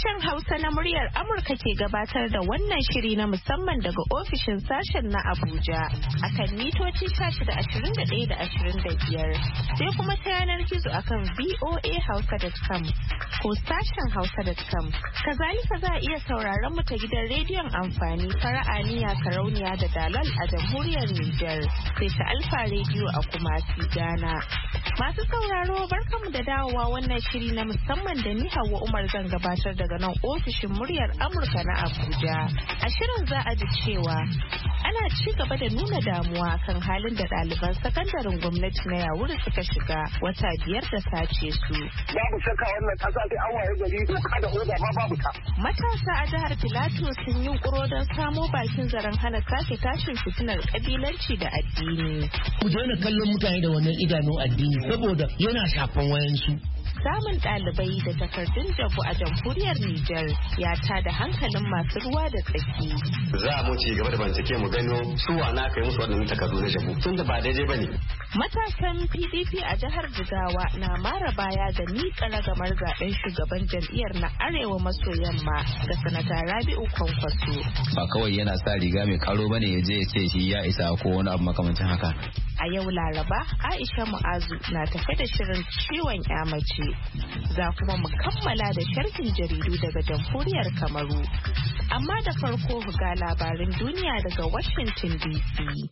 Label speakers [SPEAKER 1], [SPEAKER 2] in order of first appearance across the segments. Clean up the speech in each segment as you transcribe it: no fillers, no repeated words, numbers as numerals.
[SPEAKER 1] Sashen Hausa na muryar Amurka ke gabatar da wannan shiri na musamman daga ofishin sashen na Abuja akan mitoci 1621 da 25 sai kuma ta yanar gizo akan voahausa.com ko sashen hausa.com. Kazalika za a iya sauraron mu ta gidan rediyon amfani fara'aniya sarauniya da dalal a jamhuriyar Nijar sai ta Alfa rediyo a Kumasi Ghana. Masu sauraro barkamu da dawowa wannan shiri na musamman da ni Hauwa Umar zan gabatar daga nan ofishin muryar Amurka na Abuja. A shirin za a ji cewa ana ci gaba da nuna damuwa kan halin da ɗaliban sakandaren gwamnati na Yawuri suka shiga wata 5 da sace su.
[SPEAKER 2] Babu shakka wannan ƙasa sai an waye gari doka da oda ma babu ta.
[SPEAKER 1] Matasa a jihar Filato sun yi ƙuro don samo bakin zaren hana sake tashin fitinar ƙabilanci da addini.
[SPEAKER 3] Ku daina kallon mutane da wannan idanun addini saboda yana shafan wayansu.
[SPEAKER 1] Samun ɗalibai da takardun jabu a jamhuriyar Nijar ya tada hankalin masu ruwa da tsaki.
[SPEAKER 4] Za mu ci gaba da bincike mu gano su wana kai musu waɗannan takardu na jabu tunda ba daidai bane.
[SPEAKER 1] Matasan PDP a jihar Jigawa na mara baya da miƙa ragamar zaben shugaban jam'iyyar na Arewa maso yamma ga sanata Rabi'u Kwankwaso.
[SPEAKER 5] Ba kawai yana sa riga mai karo bane ya je ya ce shi ya isa ko wani abu makamancin haka.
[SPEAKER 1] A yau Laraba, Aisha Mu'azu na tafe da shirin ciwon mace. Za kuma mu kammala da sharhin jaridu daga jamhuriyar Kamaru. Amma da farko ga labarin duniya daga Washington DC.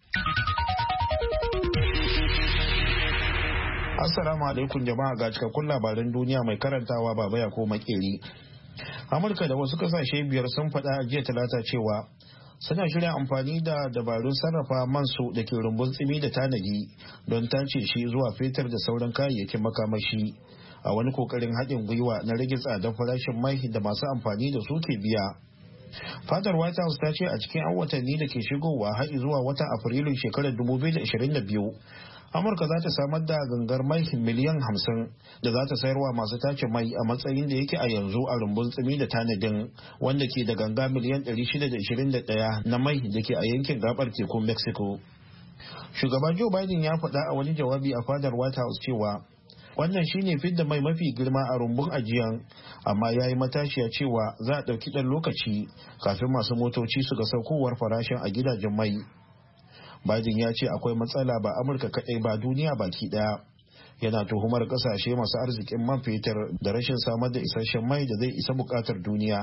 [SPEAKER 6] Assalamu alaikum jama'a ga cikakkun labaran duniya mai karantawa Baba ya ko Makeri. Amurka da wasu kasashe biyar sun faɗa jiya Talata cewa suna shirya amfani da dabarun sarrafa mansu da ke rumbun tsimi da tanadi don tace shi zuwa fetur da sauran kayayyakin makamashi a wani kokarin haɗin gwiwa na rage tsadar farashin mai da masu amfani da su ke biya. Fadar White House ta ce a cikin 'yan watanni da ke shigowa har zuwa watan Afrilun shekarar 2022 Amurka za ta samar da gangar mai miliyan 50 da za ta sayarwa masu tace mai a matsayin da yake a yanzu a rumbun tsimi da tanadin wanda ke da ganga miliyan 621 na mai da ke a yankin gabar tekun Mexico. Shugaba Joe Biden ya faɗa a wani jawabi a fadar White House cewa wannan shine fidda mai mafi girma a rumbun ajiyan, amma ya yi matashiya cewa za a ɗauki ɗan lokaci kafin masu motoci su ga saukowar farashin a gidajen mai. Biden ya ce akwai matsala ba Amurka kaɗai ba duniya baki ɗaya. Yana tuhumar ƙasashe masu arzikin man fetur da rashin samar da isasshen mai da zai isa buƙatar duniya.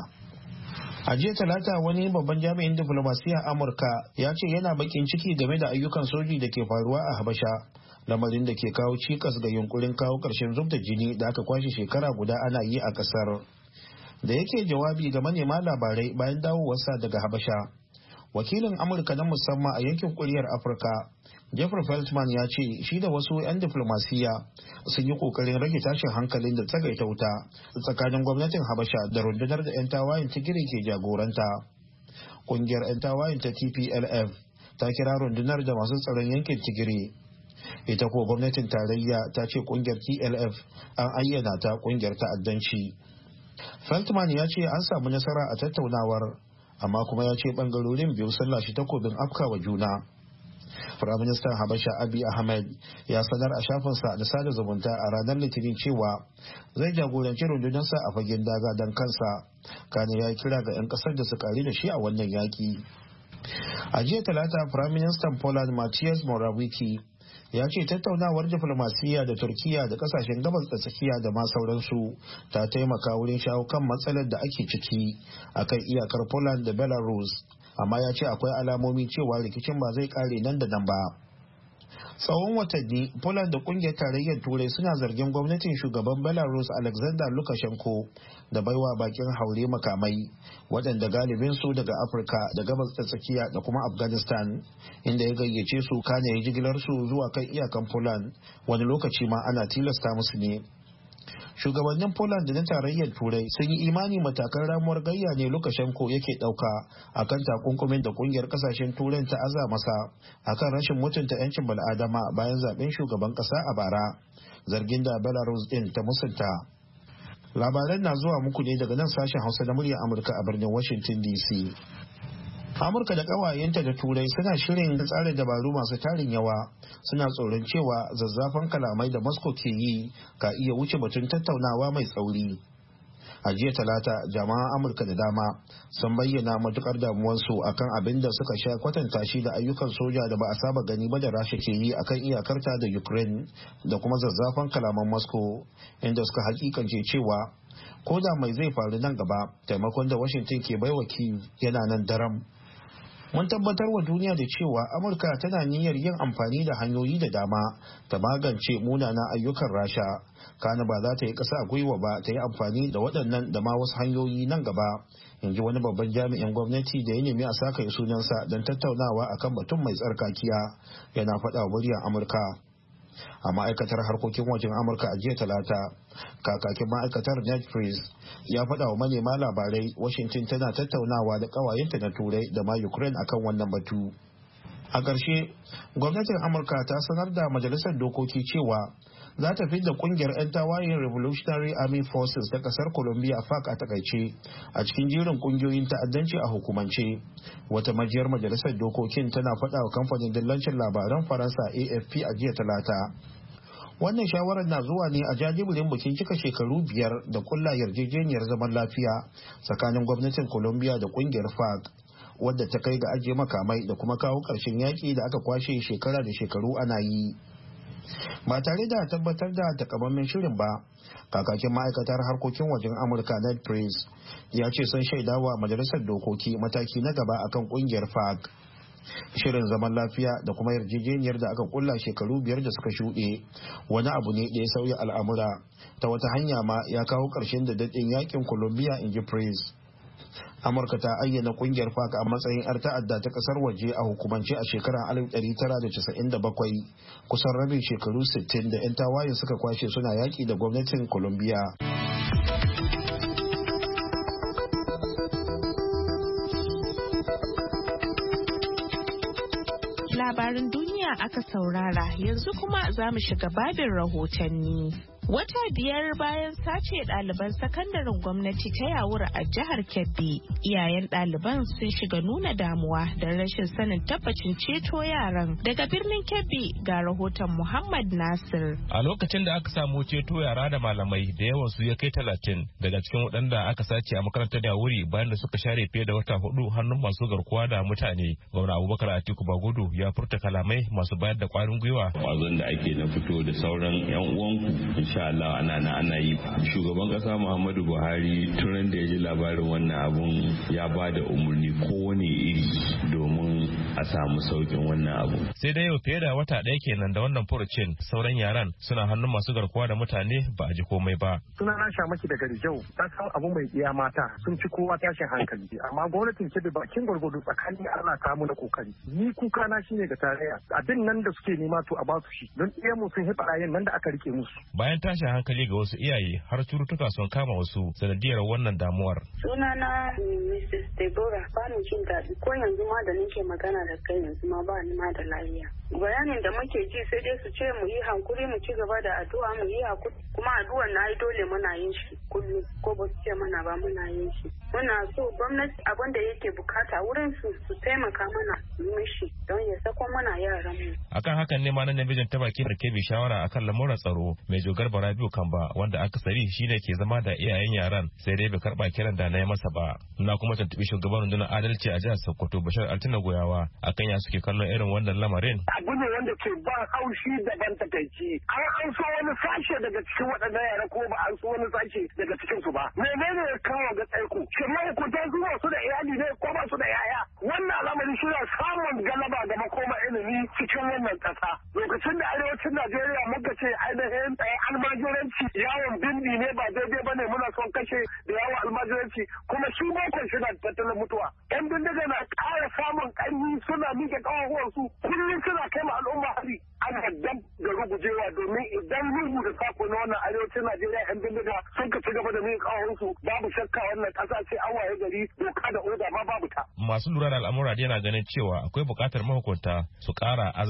[SPEAKER 6] A jiya Talata wani babban jami'in diflomasiyyar Amurka ya ce yana bakin ciki game da ayyukan soji da ke faruwa a Habasha, lamarin da ke kawo cikas ga yunkurin kawo ƙarshen zub da jini da aka kwashe shekara guda ana yi a ƙasar. Da yake jawabi ga manema labarai bayan dawowarsa daga Habasha, wakilin Amurka na musamman a yankin kuriyar Afirka Jeffrey Feltman ya ce shi da wasu 'yan diflomasiyya sun yi kokarin rage tashin hankalin da tsagaita wuta tsakanin gwamnatin Habasha da rundunar da 'yan tawayen Tigray ke jagoranta. Kungiyar 'yan tawayen ta TPLF ta kira rundunar da masu tsaron yankin Tigray. Ita ko gwamnatin tarayya ta ce kungiyar TLF an ayyana ta kungiyar ta'addanci. Feltman ya ce an samu nasara a tattaunawar, amma kuma ya ce bangarorin biyu sun lashe takobin afkawa juna. Firaministan Habasha Abiy Ahmed ya sanar a shafinsa da sada zumunta a ranar Litinin cewa zai jagoranci rundunarsa a fagen daga don kansa, kane ya kira ga 'yan kasar da su kari da shi a wannan yaki. A jiya Talata, Firaministan Poland Mateusz Morawiecki ya ce tattaunawar diflomasiyya da Turkiya da kasashen gabas da tsakiya da ma sauransu ta taimaka wurin shawo kan matsalar da ake ciki akan iyakar Poland da Belarus, amma ya ce akwai alamomi cewa rikicin ba zai kare nan da nan ba. Tsawon watanni, Poland da kungiyar tarayyar Turai suna zargin gwamnatin shugaban Belarus Alexander Lukashenko da baiwa bakin haure makamai, waɗanda galibin su daga Afirka da gabas da tsakiya da kuma Afghanistan, inda ya gayyace su kane ya jigilar su zuwa kan iyakan Poland, wani lokaci ma ana tilasta musu ne. Shugabannin Poland da na tarayyar Turai sun yi imani matakan ramuwar gayya ne Lukashenko yake ɗauka akan takunkumin da kungiyar kasashen Turai ta aza masa akan rashin mutunta 'yancin bal'adama bayan zaben shugaban ƙasa a bara, zargin da Belarus din ta musunta. Labaran na zuwa muku ne daga nan sashen Hausa na muryar Amurka a birnin Washington DC. Amurka da ƙawayenta da Turai suna shirin tsara dabaru masu tarin yawa, suna tsoron cewa zazzafan kalamai da Moscow ke yi ka iya wuce batun tattaunawa mai tsauri. A jiya talata jama'an Amurka da dama sun bayyana matukar damuwarsu akan abin da suka sha kwatanta shi da ayyukan soja da ba a saba gani ba da Rasha ke yi akan iyakarta da Ukraine da kuma zazzafan kalaman Moscow, inda suka hakikance cewa ko da mai zai faru nan gaba taimakon da Washington ke baiwa Kyiv yana nan daram. Mun tabbatar wa duniya da cewa Amurka tana niyyar yin amfani da hanyoyi da dama ta magance munanan ayyukan Rasha, kana ba za ta yi ƙasa a gwiwa ba ta yi amfani da waɗannan da ma wasu hanyoyi nan gaba, in ji wani babban jami'in gwamnati da ya nemi a saka sunansa don tattaunawa akan batun mai tsarkakiya, yana faɗa wa muryar Amurka. A ma'aikatar harkokin wajen Amurka a jiya talata, kakakin ma'aikatar Ned Price ya faɗa wa manema labarai Washington tana tattaunawa da ƙawayenta na Turai da ma Ukraine akan wannan batu. A ƙarshe, gwamnatin Amurka ta sanar da majalisar dokoki cewa za ta fidda kungiyar 'yan tawayen Revolutionary Army Forces ta kasar Colombia FARC a takaice a cikin jerin kungiyoyin ta'addanci a hukumance. Wata majiyar majalisar dokokin tana faɗa wa kamfanin dillancin labaran Faransa AFP a jiya talata. Wannan shawarar na zuwa ne a jajibirin bikin cika shekaru 5 da kulla yarjejeniyar zaman lafiya tsakanin gwamnatin Colombia da kungiyar FARC, wadda ta kai ga ajiye makamai da kuma kawo ƙarshen yaƙi da aka kwashe shekara da shekaru ana yi. Ba tare da tabbatar da takamaiman shirin ba, kakakin ma'aikatar harkokin wajen Amurka Ned Price ya ce sun shaidawa majalisar dokoki mataki na gaba akan kungiyar FARC. Shirin zaman lafiya da kuma yarjejeniyar da aka kulla shekaru 5 da suka shuɗe wani abu ne da ya sauya al'amura, ta wata hanya ma ya kawo ƙarshen da daɗin yakin Colombia, in ji Price. Amurka ta ayyana kungiyar FARC a matsayin 'yar ta'adda ta kasar waje a hukumance a shekarar 1997, kusan rabin shekaru 60 da 'yan tawayen suka kwashe suna yaƙi da gwamnatin Colombia.
[SPEAKER 1] Labarin duniya aka saurara, yanzu kuma za mu shiga babin rahotanni. Wata 5 bayan sace ɗaliban sakandaren gwamnati ta Yawura a jihar Kebbi, iyayen ɗaliban sun shiga nuna damuwa da rashin sanin tabbacin ceto yaran. Daga birnin Kebbi ga rahoton Muhammad Nasir.
[SPEAKER 7] A lokacin da aka samu ceto yara da malamai da yawan su ya kai 30 daga cikin waɗanda aka sace a makarantar Yawuri bayan da suka share fiye da wata 4 hannun masu garkuwa da mutane. Gwamna Abubakar Atiku Bagudu ya furta kalamai masu bayar da ƙwarin gwiwa.
[SPEAKER 8] Kwazon da ake na fito da sauran 'yan uwanku insha Allah ana yi. Shugaban kasa Muhammadu Buhari turan da ya ji labarin wannan abun ya ba da umarni kowane iri domin a samu saukin wannan abu.
[SPEAKER 7] Sai dai yau fiye da wata 1 kenan da wannan furucin sauran yaran suna hannun masu garkuwa da mutane ba a ji komai ba.
[SPEAKER 2] Suna na Shamaki daga Rijau, ta san abu mai iya mata sun ci kowa tashin hankali, amma gwamnatin Kebbi bakin gwargwado tsakanin Allah ta mu na kokari. Ni kuka na shine ga tarayya abin nan da suke nema to a ba su shi don iya mu sun hiɓa rayen nan da aka rike musu.
[SPEAKER 7] Bayan tashin hankali ga wasu iyaye har cututtuka sun kama wasu sanadiyar wannan damuwar.
[SPEAKER 9] Sunana Mrs. Deborah, ba mu jin daɗi ko yanzu ma da nake magana da kai yanzu ma ba ni ma da lafiya. Bayanin da muke ji sai dai su ce mu yi hankuri mu ci gaba da addu'a mu yi hakuri kuma addu'ar na yi dole muna yin shi kullum ko ba su ce mana ba muna yin shi. Muna so gwamnati abin da yake bukata wurin su taimaka mana mishi don ya sako mana yaran mu.
[SPEAKER 7] Akan hakan ne ma nan bijin ta baki da ke bi shawara akan lamuran tsaro mai jogar Barabiu Kamba wanda akasari shine ke zama da iyayen yaran sai dai bai karba kiran da na yi masa ba. Na kuma tuntubi shugaban rundunar adalci a jihar Sokoto Bashir Altina Goyawa akan ya suke kallon irin wannan lamarin.
[SPEAKER 2] Abu ne wanda ke ba haushi daban takaici. An so wani sashe daga cikin waɗannan yara ko ba an so wani sashe daga cikin su ba. Menene ya kawo ga tsaiko? Shin mahukuntan su ba su da iyali ne ko ba su da yaya? Wannan al'amari shi ne samun galaba da makoma ilimi cikin wannan ƙasa. Lokacin da arewacin Najeriya muka ce ainihin almajiranci yawon bindi ne ba daidai ba ne muna son kashe da yawon almajiranci kuma shi bokon shi na tattalin mutuwa. 'Yan bindiga na ƙara samun ƙarfi suna miƙe ƙafafuwansu kullum suna kai ma al'umma hari ana dab da rugujewa domin idan lungu da sako na wannan arewacin Najeriya 'yan bindiga sun ka ci gaba da miƙe ƙafafuwansu babu shakka wannan ƙasa ce an waye gari doka da oda ma babu ta.
[SPEAKER 7] Masu lura da al'amura yana ganin cewa akwai buƙatar mahukunta su ƙara azama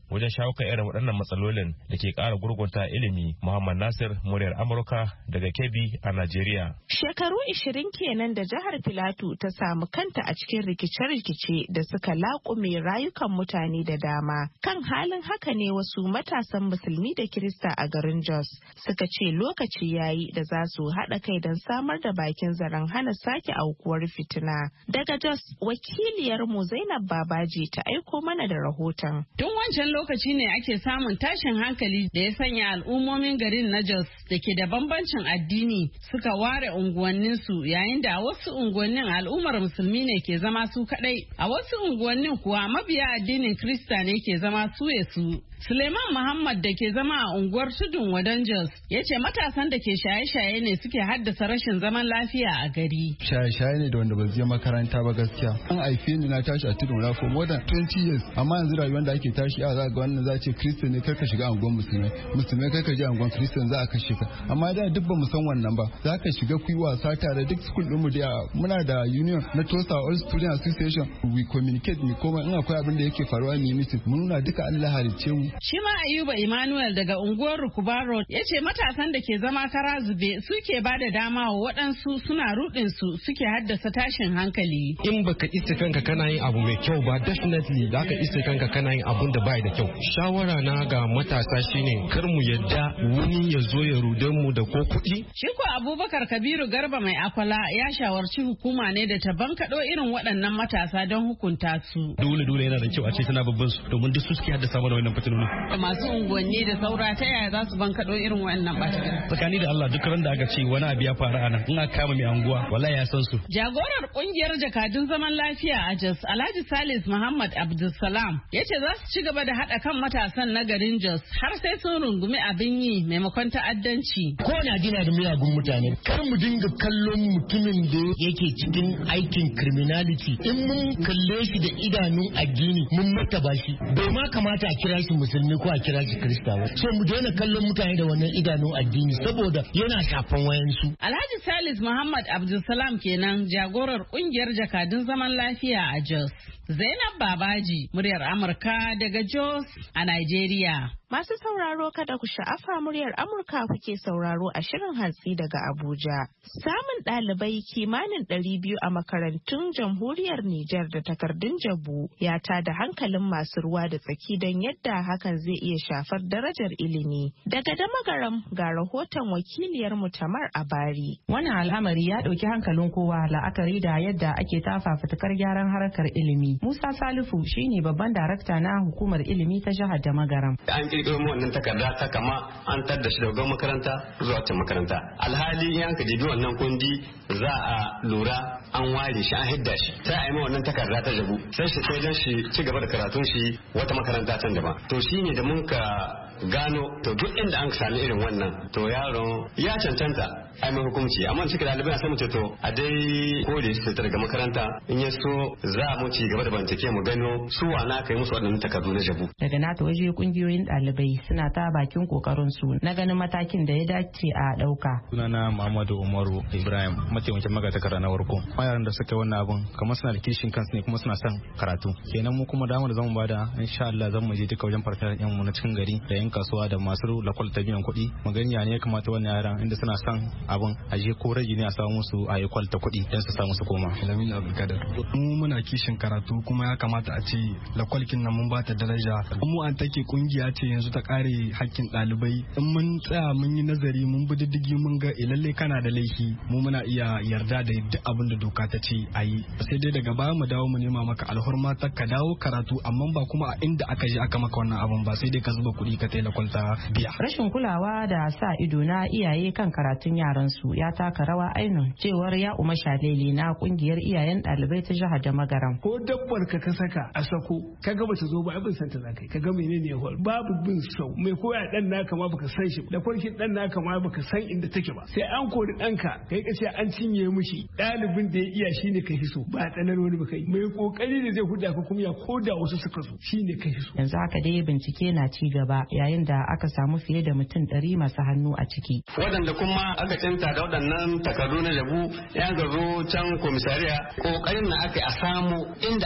[SPEAKER 7] wajen shawo kan irin waɗannan matsalolin da ke ƙara gurgunta ilimi. Muhammad Nasir, muryar Amurka daga Kebbi a Najeriya.
[SPEAKER 1] Shekaru 20 kenan da jihar Filato ta samu kanta a cikin rikice-rikice da suka laƙume rayukan mutane da dama. Kan halin haka ne wasu matasan musulmi da Kirista a garin Jos suka ce lokaci yayi da za su haɗa kai don samar da bakin zaren hana sake aukuwar fitina. Daga Jos, wakiliyarmu Zainab Babaji ta aiko mana da rahoton.
[SPEAKER 10] Tun wancan lokaci ne ake samun tashin hankali da ya sanya al'ummomin garin na Jos da ke da bambancin addini suka ware unguwanninsu, yayin da a wasu unguwannin al'ummar musulmi ne ke zama su kadai, a wasu unguwannin kuwa mabiya addinin Kirista ne ke zama su. Suleiman Muhammad da ke zama a unguwar Tudun Wadon Jos ya ce matasan da ke shaye-shaye ne suke haddasa rashin zaman lafiya a gari.
[SPEAKER 11] Shaye-shaye ne da wanda ba je makaranta ba gaskiya. An haife ni na tashi a Tudun Wadon for more than 20 years, amma yanzu rayuwar da ake tashi a za ga wannan za ce Kirista ne kar ka shiga unguwar musulmai, musulmai kar ka je unguwar Kirista za a kashe ka. Amma da duk ba mu san wannan ba. Za ka shiga ku yi wasa tare duk school din mu da muna da union na Tosa All Student Association, we communicate mu koma in akwai abin da yake faruwa ne meeting mun nuna duka Allah halicce mu.
[SPEAKER 10] Shi ma Ayuba Emmanuel daga unguwar Rukuba Road ya ce matasan da ke zama kara zube suke ba da dama wa waɗansu suna rudin su suke haddasa tashin hankali.
[SPEAKER 12] In baka isa kanka kana yin abu mai kyau ba, definitely za ka isa kanka kana yin abun da bai da kyau. Shawara na ga matasa shine kar mu yadda wani ya zo ya rude mu da ko kuɗi.
[SPEAKER 10] Shi ko Abubakar Kabiru Garba mai akwala ya shawarci hukuma ne da ta bankaɗo irin waɗannan matasa don hukunta su.
[SPEAKER 12] Dole yana da kyau a ce tana babban su domin duk su suke haddasa mana wannan fitinoni.
[SPEAKER 10] Masu unguwanni da saura ta yaya za su bankaɗo irin wannan ɓata?
[SPEAKER 12] Tsakani da Allah duk ran da aka ce wani abu ya faru a nan in aka kama mai anguwa wallahi ya san su.
[SPEAKER 10] Jagorar kungiyar jakadun zaman lafiya a Jos Alhaji Salis Muhammad Abdulsalam ya ce za su ci gaba da haɗa kan matasan na garin Jos har sai sun rungumi abin yi maimakon ta'addanci.
[SPEAKER 3] Ko na gina da miyagun mutane kar mu dinga kallon mutumin da yake cikin aikin criminality in mun kalle shi da idanun addini mun martaba shi bai ma kamata a kira shi musulmi ko a kira shi Kirista ba. So mu daina kallon mutane da wannan idanun addini saboda yana shafan wayansu.
[SPEAKER 10] Alhaji Salis Muhammad Abdulsalam kenan jagorar kungiyar jakadun zaman lafiya a Jos. Zainab Babaji, muryar Amurka daga Jos a Nigeria.
[SPEAKER 1] Masu sauraro kada ku sha'afa muryar Amurka kuke sauraro a shirin hantsi daga Abuja. Samun ɗalibai kimanin 200 a makarantun jamhuriyar Nijar da takardun jabu ya tada hankalin masu ruwa da tsaki don yadda hakan zai iya shafar darajar ilimi. Daga Damagaram ga rahoton wakiliyar Tamar Abari.
[SPEAKER 13] Wannan al'amari ya ɗauki hankalin kowa la'akari da yadda ake tafa fitakar gyaran harkar ilimi. Musa Salifu shine babban darakta na hukumar ilimi ta jihar Damagaram.
[SPEAKER 4] kirkiro mu wannan takarda ta kama an tadda shi daga makaranta zuwa ta makaranta. Alhali in ka dibi wannan kundi za a lura an ware shi an hidda shi sai a yi wannan takarda ta jabu sai shi sai dan shi ci gaba da karatun shi wata makaranta can daban. To shine da mun ka gano to duk inda an sami irin wannan to yaron ya cancanta ai mai hukunci amma cikin ɗalibai sai mu ce to a dai kore su daga makaranta in ya so za mu ci gaba da bincike mu gano su wana kai musu waɗannan takardu na jabu.
[SPEAKER 13] Daga nata waje kungiyoyin ɗalibai suna ta bakin kokarin su na ganin matakin da ya dace a ɗauka.
[SPEAKER 14] Sunana Muhammadu Umaru Ibrahim mataimakin magatakarda na warko. Yaran da suka wannan abun kamar suna da kishin kansu ne kuma suna son karatu. Kenan mu kuma damar da zamu bada insha Allah zan mu je duka wajen farkar yan mu na cikin gari da yan kasuwa da masu lakwal ta biyan kuɗi mu gani ya ne ya kamata wannan yaran inda suna son abun a je ko rage ne a samu musu a yi kwalta kuɗi don su samu su koma.
[SPEAKER 11] Lamin Abdulkadir. Mu muna kishin karatu kuma ya kamata a ce lakwalkin nan mun bata daraja. Mu an take kungiya ce yanzu ta kare hakkin ɗalibai. In mun tsaya mun yi nazari mun bi diddigi mun ga lalle kana da laifi mu muna iya yarda da duk abin da doka ta ce a yi. Sai dai daga baya mu dawo mu nema maka alhurma ta ka dawo karatu amma ba kuma a inda aka je aka maka wannan abun ba sai dai ka zuba kuɗi ka tai lakwalta biya.
[SPEAKER 13] Rashin kulawa da sa ido na iyaye kan karatun yaran su ya taka rawa ainun cewar ya Uma Shalele na kungiyar iyayen ɗalibai ta jihar da Magaram.
[SPEAKER 15] Ko dabbar ka saka a sako kaga bata zo ba abin santa zakai kaga menene ya faru babu bin sau mai koya dan naka ma baka san shi da kwarkin dan naka ma baka san inda take ba sai an kori danka kai ka ce an cinye mishi ɗalibin da ya iya shine kai hiso ba tsanar wani ba kai mai kokari da zai huda ka kuma ko da wasu suka zo shine kai hiso.
[SPEAKER 13] Yanzu haka dai bincike na ci gaba yayin da aka samu fiye da mutum 100 masu hannu a ciki.
[SPEAKER 4] Waɗanda kuma aka cinta da waɗannan takardu na jabu ya gazo can komisariya kokarin na aka a samu inda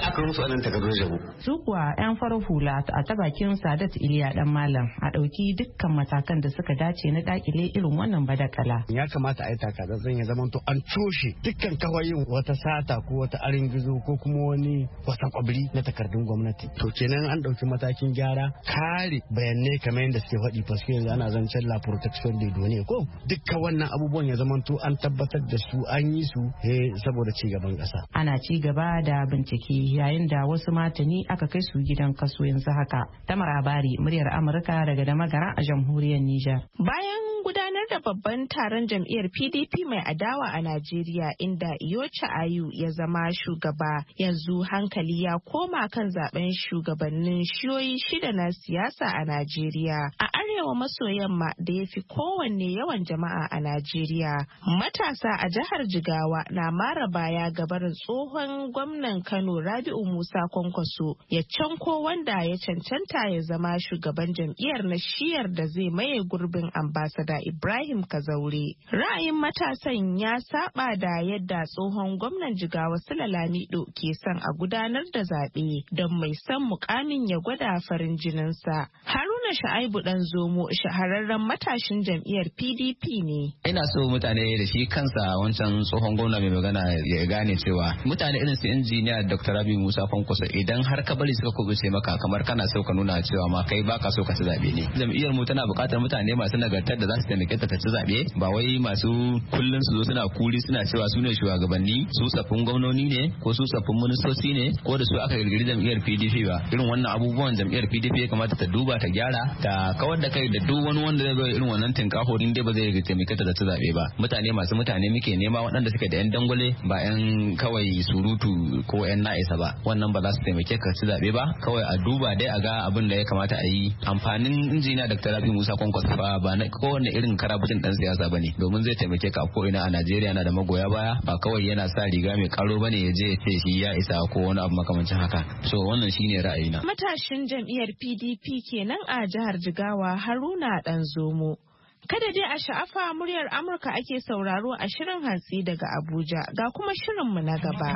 [SPEAKER 4] aka musu wannan takardun jabu.
[SPEAKER 13] Su kuwa 'yan farar hula a ta bakin Sadat Iliya dan Malam a ɗauki dukkan matakan da suka dace na dakile irin wannan badakala.
[SPEAKER 16] Ya kamata a yi takardun ya zama to an toshe dukkan kawayin wata sata ko wata arin gizo ko kuma wani wata kwabri na takardun gwamnati. To kenan an ɗauki matakin gyara kare bayanai kamar yadda suke faɗi faske yanzu ana zancen la protection de données ko dukkan wannan abubuwan ya zama to an tabbatar da su an yi su saboda ci gaban ƙasa.
[SPEAKER 13] Ana ci gaba da bincike yayin da wasu matani aka kai su gidan kaso yanzu haka. Tamar Abari, muryar Amurka daga Damagara a jamhuriyar Nijar.
[SPEAKER 1] Bayan gudanar da babban taron jam'iyyar PDP mai adawa a Najeriya inda Iyocha Ayu ya zama shugaba, yanzu hankali ya koma kan zaben shugabannin shiyoyi 6 na siyasa a Najeriya. A arewa maso yamma da ya fi kowanne yawan jama'a a Najeriya, matasa a jihar Jigawa na mara baya gabarin tsohon gwamnan Kano Rabi'u Musa Kwankwaso ya canko wanda ya cancanta ya zama shugaban jam'iyyar na shiyar da zai maye gurbin ambasada Ibrahim Kazaure. Ra'ayin matasan ya saba da yadda tsohon gwamnan Jigawa Sule Lamido ke son a gudanar da zaɓe don mai son mukamin ya gwada farin jininsa. Haruna Sha'aibu Dan Zomo shahararren matashin jam'iyyar PDP ne.
[SPEAKER 5] Ina so mutane da shi kansa wancan tsohon gwamna mai magana ya gane cewa mutane irin su injiniya Dr. Rabi Musa Kwankwaso idan har ka bari suka kubuce maka kamar kana so ka nuna cewa ma kai baka so ka ci zaɓe ne. Jam'iyyar mu tana buƙatar mutane masu nagartar da za su taimake ta ci zaɓe, ba wai masu kullum su zo suna kuri suna cewa su ne shugabanni, su tsaffin gwamnoni ne ko su tsaffin ministoci ne ko da su aka girgiri jam'iyyar PDP ba. Irin wannan abubuwan jam'iyyar PDP ya kamata ta duba ta gyara ta kawar da kai da duk wani wanda zai zo irin wannan tinkaho din dai ba zai taimake ta ci zaɓe ba. Mutane masu mutane muke nema waɗanda suke da yan dangwale ba yan kawai surutu ko yan na'isa ba, wannan ba za su taimake ka ci zaɓe ba. Kawai a duba dai a ga abin da ya kamata a yi. Amfanin injiniya Dr. Rabi Musa Kwankwaso ba na kowane irin karabutun dan siyasa bane, domin zai taimake ka ko ina a Najeriya na da magoya baya, ba kawai yana sa riga mai karo bane ya je ya ce shi ya isa ko wani abu makamancin haka. So wannan shine ra'ayina.
[SPEAKER 1] Matashin jam'iyyar PDP kenan a jihar Jigawa Haruna Dan Zomo. Kada dai a sha'afa, muryar Amurka ake sauraro a shirin hantsi daga Abuja, ga kuma shirinmu na gaba.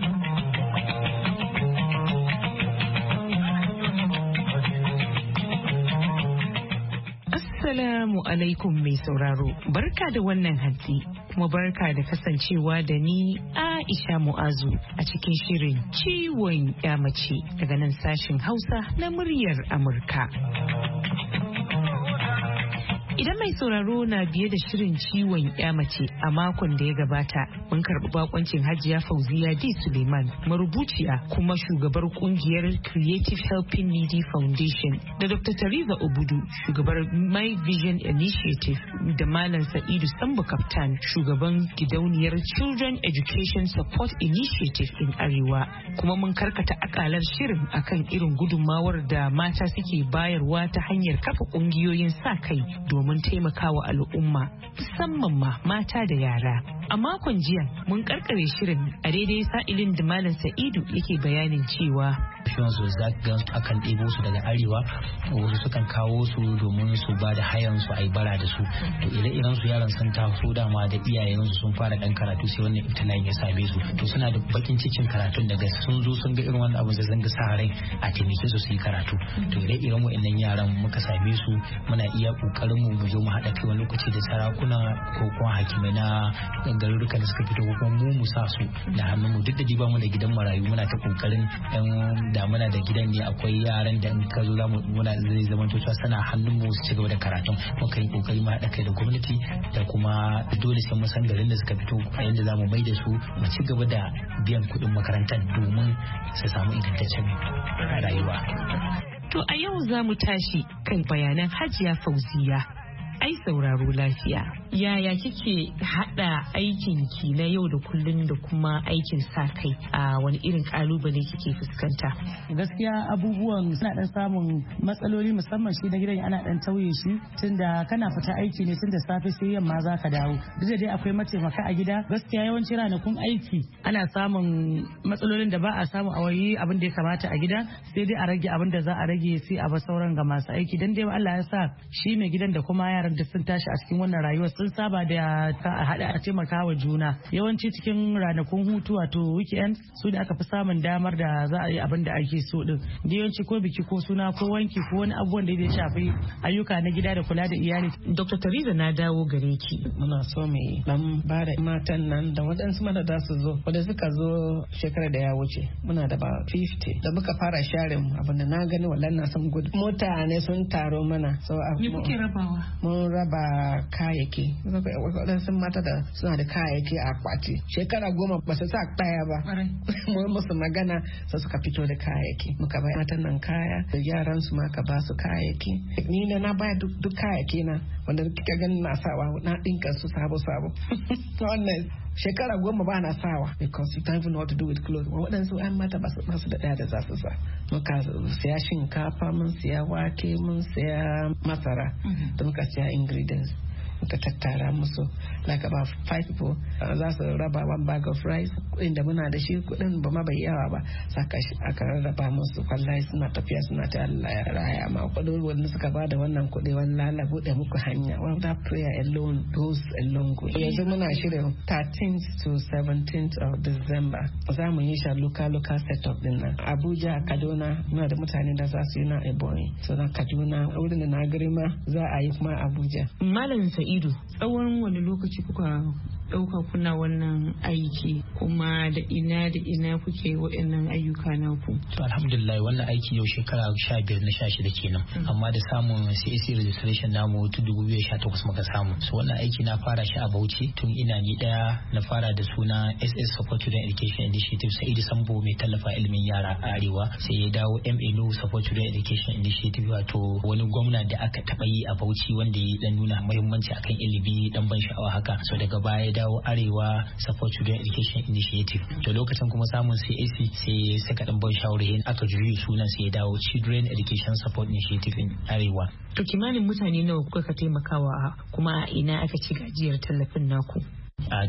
[SPEAKER 13] Assalamu alaikum mai sauraro, barka da wannan hantsi kuma barka da kasancewa da ni Aisha Mu'azu a cikin shirin ciwon mace daga nan sashin Hausa na muryar Amurka. Idan mai sauraro na biye da shirin ciwon mace a makon da ya gabata, mun karɓi bakoncin Hajiya Fauziya D. Suleiman, marubuciya kuma shugabar kungiyar Creative Helping Needy Foundation, da Dr. Tariza Obudu, shugabar My Vision Initiative, da Malam Sa'idu Sambu Kaftan, shugaban gidauniyar Children Education Support Initiative in Arewa. Kuma mun karkata akalar shirin akan irin gudunmawar da mata suke bayarwa ta hanyar kafa kungiyoyin sa kai domin taimakawa al'umma, musamman ma mata da yara. A makon jiya mun karkare shirin a daidai sa'ilin da Malam Sa'idu yake bayanin cewa
[SPEAKER 17] su zagan akan ɗebo su daga arewa, wasu sukan kawo su domin su ba da hayan su a yi bara da su. To ire-iren su yaran sun taso dama da iyayensu sun fara dan karatu sai wannan ibtila'in ya same su. To suna da bakin cikin karatun daga sun zo sun ga irin wannan abu da zanga sa rai a taimake su su yi karatu. To ire-iren wa'annan yaran muka same su, muna iya kokarin mu zo mu haɗa kai wani lokaci da sarakuna ko kuma hakimai na garurukan da suka fito, ko kuma mu sa su da hannun mu. Duk da ba mu da gidan marayu, muna ta kokarin da muna da gidan ne akwai yaran da in ka zo muna zai zama to cewa sana hannun mu su ci gaba da karatun. Muka yi kokari mu haɗa kai da gwamnati da kuma dole sai mu san garin da suka fito a yanda za mu mai da su mu ci gaba da biyan kuɗin makarantar domin su samu ingantaccen rayuwa.
[SPEAKER 13] To a yau za mu tashi kan bayanan Hajiya Fauziya. Ai sauraro lafiya. Yaya kike hada aikin ki na yau da kullun da kuma aikin sa kai? A wani irin kalubale kike fuskanta?
[SPEAKER 18] Gaskiya abubuwan suna dan samun matsaloli, musamman shi na gidan ana dan tauye shi tunda kana fita aiki ne tunda safe sai yamma zaka dawo. Duk da dai akwai mataimaka a gida, gaskiya yawanci ranakun aiki ana samun matsalolin da ba a samu a wayi abin da ya kamata a gida, sai dai a rage abin da za a rage sai a ba sauran ga masu aiki. Dan dai Allah ya sa shi mai gidan da kuma yaran da sun tashi a cikin wannan rayuwar sun saba da haɗa a taimaka wa juna. Yawanci cikin ranakun hutu wato weekend su da aka fi samun damar da za a yi abin da ake so din. Da yawanci ko biki ko suna ko wanki ko wani abubuwan da ya shafi ayyuka na gida da kula da iyali.
[SPEAKER 13] Dr. Theresa na dawo gare ki.
[SPEAKER 19] Muna so mu dan ba da matan nan da waɗansu mata da su zo wanda suka zo shekarar da ya wuce muna da ba 50 da muka fara share abin da na gani wallahi na san gudu mutane sun taro mana. So
[SPEAKER 13] me kuke rabawa?
[SPEAKER 19] Mun raba kayayyaki waɗansu mata da suna da kayayyaki a akwati shekara 10 ba su sa kaya ba mun musu magana sai suka fito da kayayyaki muka bai matan nan kaya da yaran su ma ka ba su kayayyaki ni da na baya duk kayayyaki na wanda kika gani na sawa na dinka su sabo wannan shekara 10 ba na sawa because you don't even know what to do with clothes waɗansu an mata ba su da ɗaya da za su sa muka siya shinkafa mun siya wake mun siya masara da muka siya ingredients muka tattara musu like about 5 people za su raba 1 bag of rice kudin da muna da shi kudin ba ma bai yawa ba saka shi aka rarraba musu wallahi suna tafiya suna ta Allah ya raya ma kudin wanda suka ba da wannan kudi wallahi la bude muku hanya that prayer alone goes a long way. Yanzu muna shirin 13th to 17th of December za mu yi shi local setup din nan Abuja, Kaduna muna da mutane da za su yi na Ebonyi so na Kaduna wurin da na girma za a yi kuma Abuja.
[SPEAKER 13] Malam Sa'idu, tsawon wani lokaci kuka ɗauka kuna wannan aiki kuma da ina kuke waɗannan ayyuka naku?
[SPEAKER 17] To alhamdulillah wannan aiki yau shekara 15 na 16 kenan amma da samun CAC registration namu tun 2018 muka samu. So wannan aiki na fara shi a Bauchi tun ina ni daya na fara da suna SS Support Children Education Initiative Sa'idu Sambo mai tallafa ilimin yara a Arewa sai ya dawo MNU Support Children Education Initiative wato wani gwamna da aka taɓa yi a Bauchi wanda ya dan nuna muhimmanci akan ilimi dan ban sha'awa haka. So daga baya dawo Arewa Support Children Education Initiative to lokacin kuma samun CAC sai saka dan ban shawara aka juyi sunan sai ya dawo Children Education Support Initiative in Arewa.
[SPEAKER 13] To kimanin mutane nawa kuka taimakawa kuma ina aka ci gajiyar tallafin naku?
[SPEAKER 17] A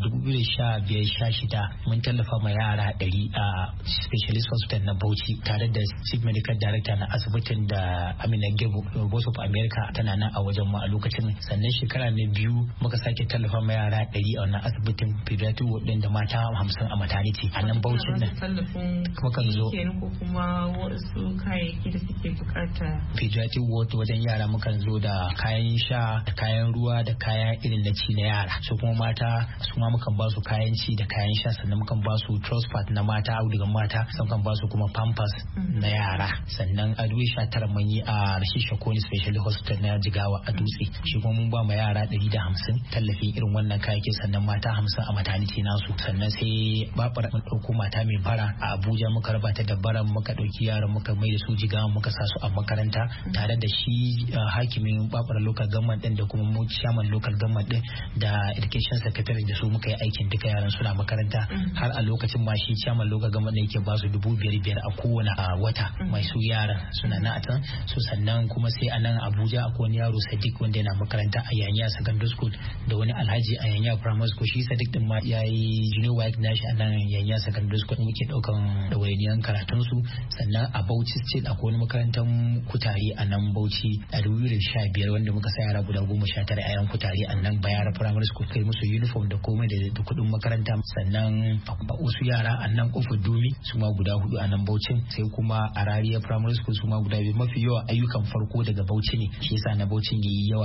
[SPEAKER 17] 2015-16 mun tallafa ma yara 100 a specialist hospital na Bauchi tare da chief medical director na asibitin da Amina Gebo Voice of America tana nan a wajen mu a lokacin. Sannan shekara na biyu muka sake tallafa ma yara 100 a wannan asibitin pediatric ward din da mata 50 a maternity a nan Bauchin nan. Mukan zo
[SPEAKER 13] ko kuma wasu kayayyaki da suke bukata.
[SPEAKER 17] Pediatric ward wajen yara mukan zo da kayan sha da kayan ruwa da kayan irin na ci na yara. So kuma mata su ma mukan ba su kayan ci da kayan sha sannan mukan ba su transport na mata audugan mata sannan ba su kuma pampers na yara. Sannan a 2019 mun yi a Rashid Shakoni Special Hospital na Jigawa a Dutse shi kuma mun ba ma yara 150 tallafin irin wannan kayayyaki sannan mata 50 a maternity nasu. Sannan sai babar mun dauko mata mai bara a Abuja muka raba ta da baran muka dauki yaran muka mai da su Jigawa muka sa su a makaranta tare da shi hakimin babar local government din da kuma mu chairman local government din da education secretary da su muka yi aikin duka yaran suna makaranta har a lokacin ma shi chairman local government yake ba su 5,500 a kowane wata mai su yaran suna na atan. So sannan kuma sai a nan Abuja akwai wani yaro Sadiq wanda yana makaranta a Yanya Secondary School da wani Alhaji a Yanya Primary School. Shi Sadiq din ma yayi junior work nashi a nan Yanya Secondary School muke daukan dawainiyan karatun su. Sannan a Bauchi State akwai wani makarantar Kutare a nan Bauchi a 2015 wanda muka sa yara guda 19 a yan Kutare a nan Bayara Primary School kai musu uniform da komai da kudin makaranta. Sannan wasu yara a nan Kofar Dumi su ma guda 4 a nan Bauchin sai kuma a Rariya Primary School su ma guda 2. Mafi yawa ayyukan farko daga Bauchi ne shi yasa na Bauchin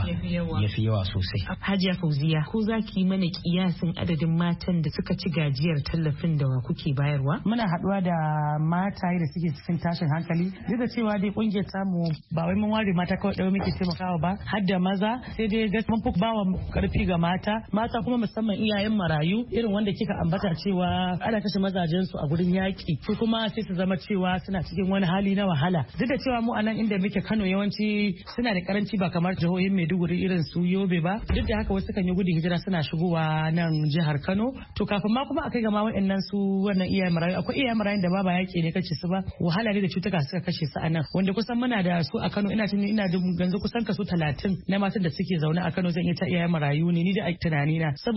[SPEAKER 17] yafi yawa sosai.
[SPEAKER 13] Hajiya Fauziya ko za ki yi mana kiyasin adadin matan da suka ci gajiyar tallafin da kuke bayarwa?
[SPEAKER 18] Muna haduwa da mataye da suke cikin tashin hankali duk da cewa dai kungiyar tamu ba wai mun ware mata kawai da muke taimakawa ba har da maza sai dai mun fi bawa karfi ga mata kuma musamman iyayen marayu irin wanda kika ambata cewa ana kashe mazajen su a gurin yaki ko kuma sai su zama cewa suna cikin wani hali na wahala duk da cewa mu anan inda muke Kano yawanci suna da karanci ba kamar jihohin Maiduguri irin su Yobe ba duk da haka wasu kan yi gudun hijira suna shigowa nan jihar Kano. To kafin ma kuma akai ga ma waɗannan su wannan iyayen marayu akwai iyayen marayun da ba yaki ne kace su ba wahala ne da cutuka suka kashe su anan wanda kusan muna da su a Kano ina da ganzu kusan kaso 30 na matan da suke zaune a Kano zan iya ta iyayen marayu ne ni da tunani na saboda adadin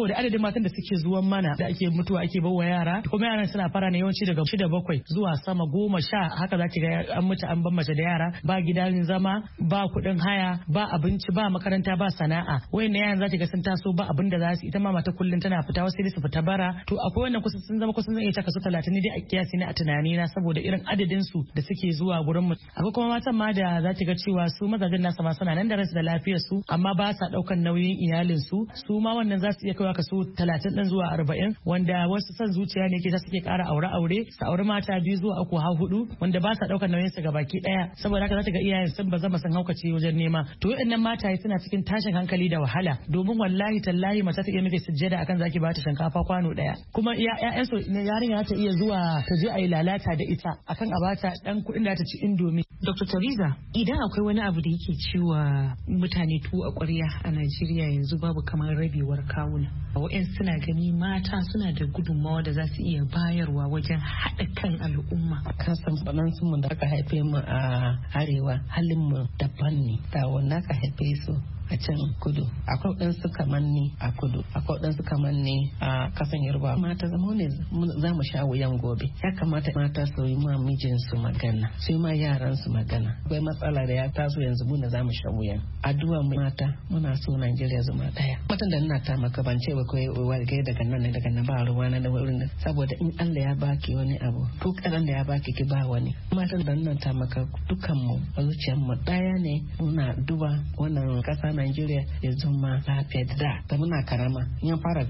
[SPEAKER 18] matan da suke zuwan mana da ake mutuwa ake bawa yara kuma yaran suna fara ne yawanci daga 6-7 zuwa sama 10 haka zaki ga an mutu an ban mace da yara ba gidan zama ba kuɗin haya ba abinci ba makaranta ba sana'a wayannan yaran zaki ga sun taso ba abin da za su ita ma mata kullun tana fita wasu su fita bara to akwai wannan kusa sun zama kusan zan iya kaso 30 ne dai a kiyasi ne a tunani na saboda irin adadin su da suke zuwa gurin mu akwai kuma matan ma da zaki ga cewa su mazajen nasu ma suna nan da ransu da lafiyar su amma ba sa daukan nauyin iyalin su ma wannan za su iya kaiwa kaso 30 din zuwa 40 wanda wasu son zuciya ne ke ta suke ƙara aure su aure mata 2 zuwa 3 har 4 wanda ba sa daukan nauyin su baki daya saboda haka za ta ga iyayen sun ba zama sun haukace wajen nema to waɗannan mataye suna cikin tashin hankali da wahala domin wallahi tallahi mace ta iya miki sujjada akan zaki ba ta shinkafa kwano daya kuma ƴaƴan su yarinya ta iya zuwa ta je a yi lalata da ita akan a bata dan kuɗin da ta ci indomi.
[SPEAKER 13] Dr. Theresa idan akwai wani abu da yake ciwa mutane tuwo a ƙwarya a Najeriya yanzu babu kamar rabewar kawuna wa'yan suna gani mata suna da gudunmawa da za su iya bayarwa wajen haɗa kan al'umma.
[SPEAKER 19] Kasan balansu mu da aka haife mu a arewa halin mu daban ne da wanda aka haife su a can kudu akwai ɗansu kamar ni a kudu akwai ɗansu kamar ni a kasan yarba mata zama ne za mu sha wuyan gobe ya kamata mata su yi ma mijinsu magana su yi ma yaran su magana akwai matsala da ya taso yanzu muna za mu sha wuyan addu'a mata muna so Najeriya zama daya matan da ina ta maka ban ce ba kai warge daga nan daga nan ba ruwa na da wurin saboda in Allah ya baki wani abu ko karan da ya baki ki ba wani matan da ina ta maka dukan mu zuciyar mu daya ne muna duba wannan kasa Najeriya ya zama lafiya da muna karama in fara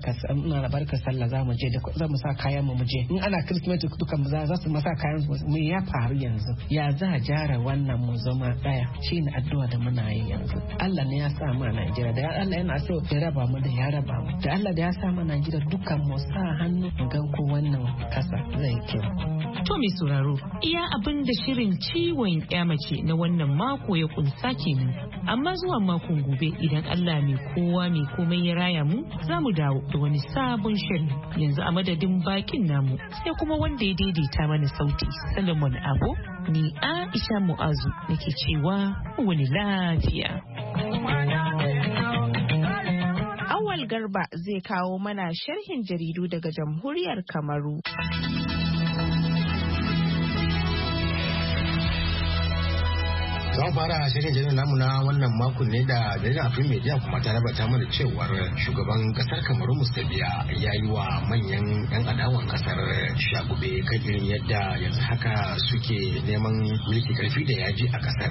[SPEAKER 19] barka sallah za mu je da za mu sa kayan mu je in ana Kirsimeti dukan mu za su masa kayan mu ya faru yanzu ya za a jara wannan mu zama daya shine addu'a da muna yi yanzu Allah ne ya sa mu a Najeriya da Allah yana so ya raba mu da ya raba mu da Allah da ya sa mu a Najeriya dukan mu sa hannu ga ko wannan kasa zai kyau.
[SPEAKER 13] To mai sauraro iya abin da shirin ciwon mace na wannan mako ya kunsa kenan amma zuwa makon gobe idan Allah mai kowa mai komai ya raya mu za mu dawo da wani sabon shirin yanzu a madadin bakin namu sai kuma wanda ya daidaita mana sauti Solomon Abo ni Aisha Mu'azu nake cewa wani lafiya.
[SPEAKER 1] Awal Garba zai kawo mana sharhin jaridu daga Jamhuriyar Kamaru.
[SPEAKER 3] Zan fara shirin jaridar namu na wannan makon ne da jaridar Afrin Media kuma ta rabata mana cewar shugaban kasar Kamaru Mustabiya ya yi wa manyan 'yan adawan kasar shagube kan irin yadda yanzu haka suke neman mulki karfi da yaji a kasar.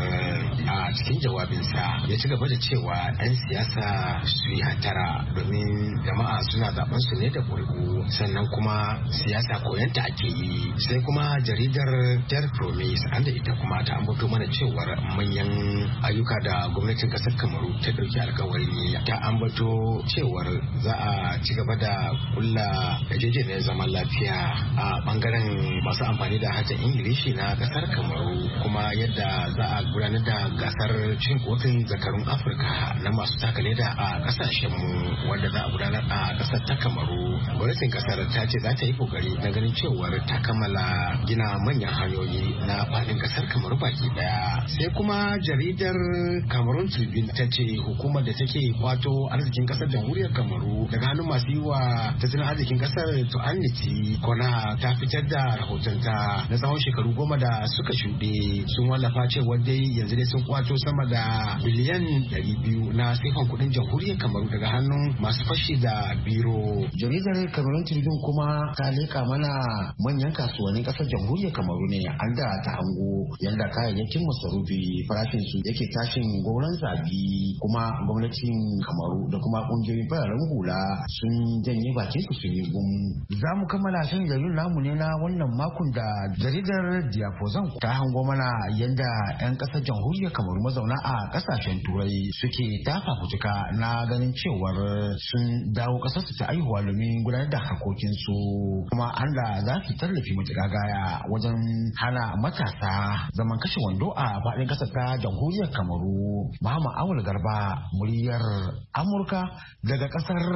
[SPEAKER 3] A cikin jawabinsa ya ci gaba da cewa 'yan siyasa su yi hatara domin jama'a suna zaben su ne da ƙuri'u sannan kuma siyasa koyanta ake yi. Sai kuma jaridar Der Promise an da ita kuma ta ambato mana cewar manyan ayyuka da gwamnatin kasar Kamaru ta dauki alkawari ta ambato cewar za a ci gaba da kulla yarjejeniyar zaman lafiya a bangaren masu amfani da harshen Ingilishi na kasar Kamaru kuma yadda za a gudanar da gasar cin kofin zakarun Afirka na masu takale da a kasashen mu wanda za a gudanar a kasar ta Kamaru. Gwamnatin kasar ta ce za ta yi kokari na ganin cewar ta kammala gina manyan hanyoyi na faɗin kasar Kamaru baki daya. Sai kuma jaridar Cameroon Tribune ta ce hukumar da take kwato arzikin kasar jamhuriyar Kamaru daga hannun masu yi wa tattalin arzikin kasar to anniti kona ta fitar da rahotonta na tsawon shekaru 10 da suka shuɗe sun wallafa cewa dai yanzu dai sun kwato sama da biliyan 200 na sifan kuɗin jamhuriyar Kamaru daga hannun masu fashi da biro. Jaridar Cameroon Tribune kuma ta leka mana manyan kasuwannin kasar jamhuriyar Kamaru ne an da ta hango yanda kayayyakin masarufi farashin su yake tashin goron zabi kuma gwamnatin Kamaru da kuma kungiyoyin fararen hula sun janye bakin su sun yi gum. Za mu kammala shan jaridar namu ne na wannan makon da jaridar Diapozan ta hango mana yadda 'yan kasar jamhuriyar Kamaru mazauna a kasashen turai suke dafa kutuka na ganin cewar sun dawo kasar su ta aihuwa domin gudanar da harkokinsu kuma Allah za su tallafi matuƙa gaya wajen hana matasa zaman kashe wando a faɗin ƙasar ta jamhuriyar Kamaru. Muhammad Awul Garba muryar Amurka daga ƙasar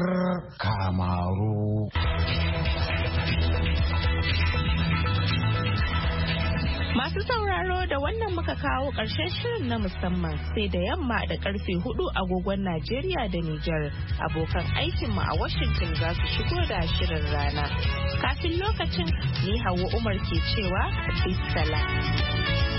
[SPEAKER 3] Kamaru.
[SPEAKER 1] Masu sauraro da wannan muka kawo ƙarshen shirin na musamman sai da yamma da karfe 4 agogon Najeriya da Nijar. Abokan aikinmu a Washington za su shigo da shirin rana. Kafin lokacin ni Hauwa Umar ke cewa, Bisala.